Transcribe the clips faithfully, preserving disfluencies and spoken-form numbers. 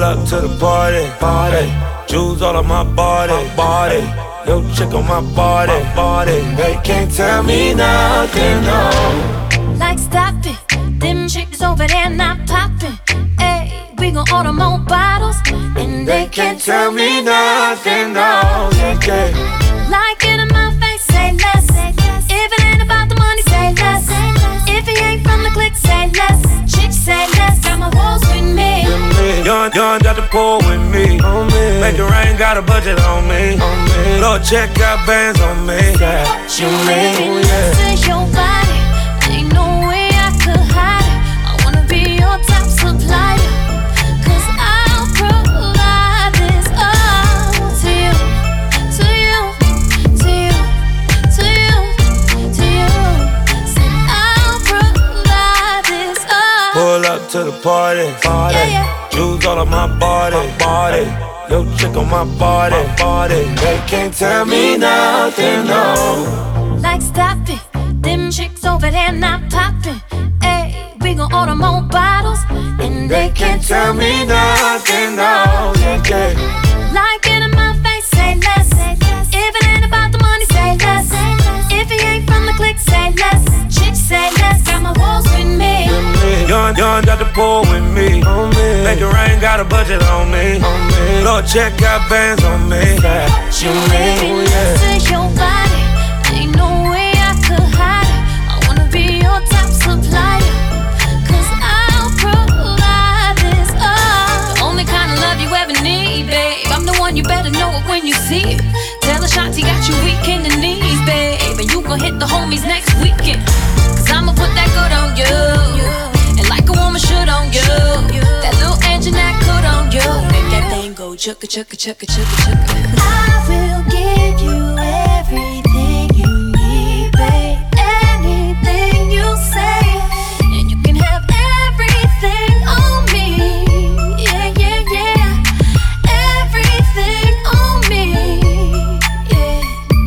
up to the party, party. Jewels all on my body, body. Yo, chick on my body, body. They can't tell me nothing, no. Like stop it, them chicks over there not popping. Ayy, we gon' order more bottles, and they can't tell me nothing, no. Yeah. Like it in my face, say less. If it ain't about the money, say less. If he ain't from the clique, say less. Chicks say less, got my walls with me. Young, young, got the pool with me. On me. Make it rain, got a budget on me. On me. Lord, check out bands on me. Yeah. You made me listen to your body. Ain't no way I could hide it. I wanna be your top supplier, cause I'll provide this all to you, to you, to you, to you, to you. Said I'll provide this all. Pull up to the party, party. Yeah, yeah. Jewels all on my body, body. Yo, chick on my body, body. They can't tell me nothing, no. Like stop it, them chicks over there not popping. Ayy, we gon' order more bottles, and they can't tell me nothing, no. Yeah. Like it in my face, say less. If it ain't about the money, say less. If he ain't from the clique, say less. Chicks say less, got my walls with me. Young, young, got the pool with me. On me. Make it rain, got a budget on me. On me. Lord, check out bands on me. Yeah. You made me listen to your body. Ain't no way I could hide it. I wanna be your top supplier, cause I'll provide this all. The only kind of love you ever need, babe. I'm the one, you better know it when you see it. Tell Ashanti got you weak in the knees, babe. And you gon' hit the homies next weekend, cause I'ma put that good on you, and like a woman should on you. That little engine that could on you. Make that thing go chugga chugga chugga chugga chugga. I will give you everything you need, babe. Anything you say, and you can have everything on me. Yeah, yeah, yeah. Everything on me. Yeah.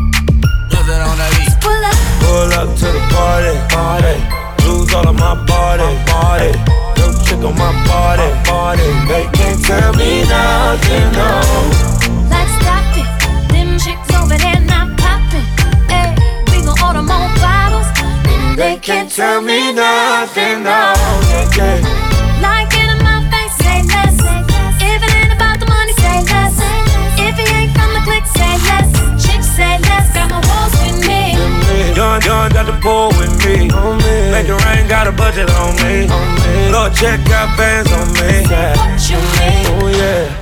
Nothing on that beat. Pull up. Pull up to the party, party. Jewels all on my body, body. Yo, chick on my body, body. They can't tell me nothing, no. Like stop it, them chicks over there not popping. Ayy, we gon' order more bottles, and they can't tell me nothing, no. Yeah. Like it in my face, say less. If it ain't about the money, say less. If he ain't from the clique, say less. Chicks say less, got my walls with me. Young, young, got the pool with me. On me. Make it rain, got a budget on me. On me. Lord, check out bands on me. Yeah. You made Oh yeah.